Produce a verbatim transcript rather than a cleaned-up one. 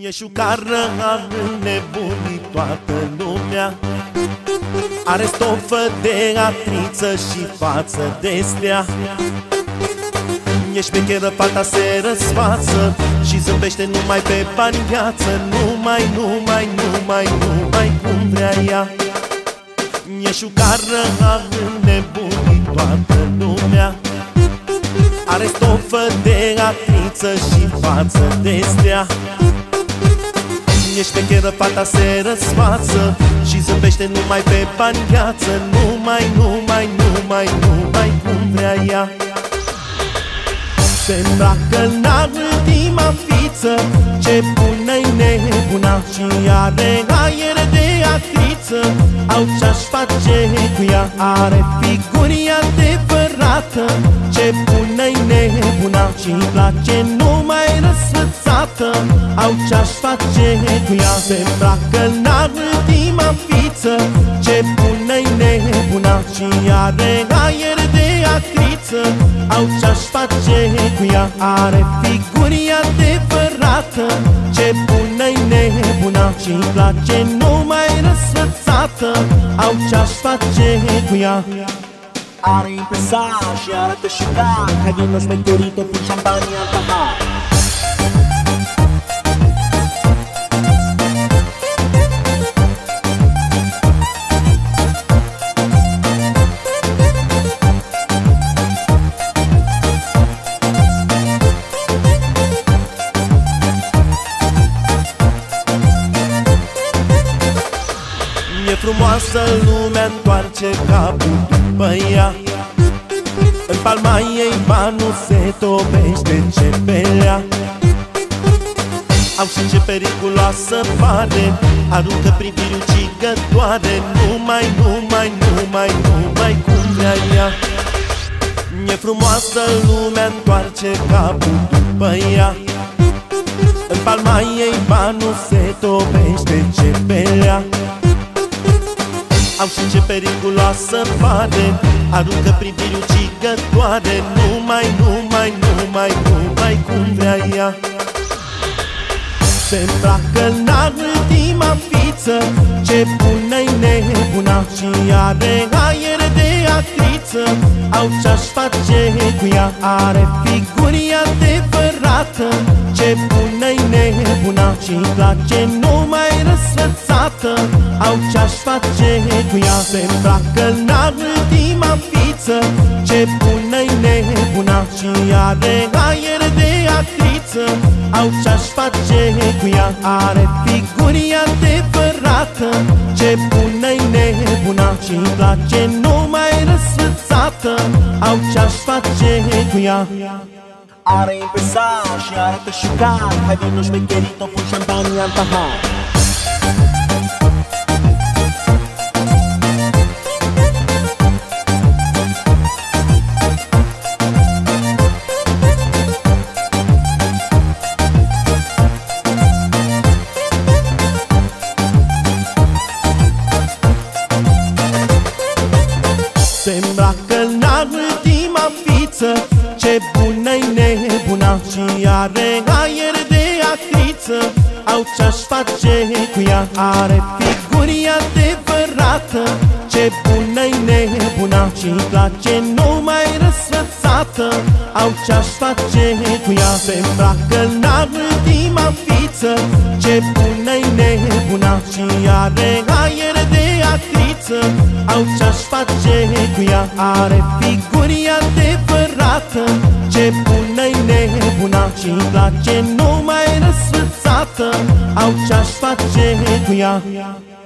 E șucară, a înnebunit toată lumea. Are stofă de actriță și față de stea. E șmecheră, fata se răsfață și zâmbește numai pe bani viață. Numai, numai, numai, numai cum vrea ea. E șucară, a înnebunit toată lumea. Are stofă de actriță și față de stea. E șmecheră, fata se răsfață și zâmbește numai pe bani viață. Numai, numai, numai, numai cum vrea ea. Se îmbracă în ultima fiță, ce bună-i nebuna și are aer de actriță. Au ce-aș face cu ea, are figuri adevărată. Ce bună-i nebuna și-mi place numai răsfățată. Au ce-aș face cu ea. Se îmbracă în ultima fiță, ce bună-i nebuna și are aer de actriță. Au ce-aș face cu ea, are figuri adevărată. Ce bună-i nebuna și-mi place numai răsfățată. Au ce-aș face cu ea. Are impresar și arată șucar. Hai vino șmecherito, pun șampania în pahar. E frumoasă, lumea întoarce capul după ea. În palma ei banul se topește ce pelea. Au și ce periculoasă pare, aruncă priviri ucigătoare. Numai, numai, numai, numai cum vrea ea. E frumoasă, lumea întoarce capul după ea. În palma ei banul se topește ce pelea. Au și ce periculoasă pare, aruncă priviri ucigătoare. Numai, numai, numai, numai cum vrea ea. Se îmbracă în ultima fiță, ce bună-i nebuna și are aer de actriță. Au ce-aș face cu ea, are figuri adevărată. Ce bună-i nebuna și-mi place numai răsfățată. Au ce-aș face cu ea. Se îmbracă în ultima fiță, ce bună-i nebuna și are aer de actriță. Au ce-aș face cu ea, are figuri adevărată. Ce bună-i nebuna și-mi place numai răsfățată. Au ce-aș face cu ea. Are impresar și arată șucar. Hai vino șmecherito, pun șampania în pahar. Se îmbracă în ultima fiță, ce bună-i nebuna și are aer de actriță. Au ce-aș face cu ea, are figuri adevărată. Ce bună-i nebuna și-mi place numai răsfățată. Au ce-aș face cu ea. Se îmbracă în ultima fiță, ce bună-i nebuna și are aer de actriță. Au ce-aș face cu ea, are figuri adevărată. Ce bună-i nebuna și-mi place numai răsfățată. Au ce-aș face cu ea.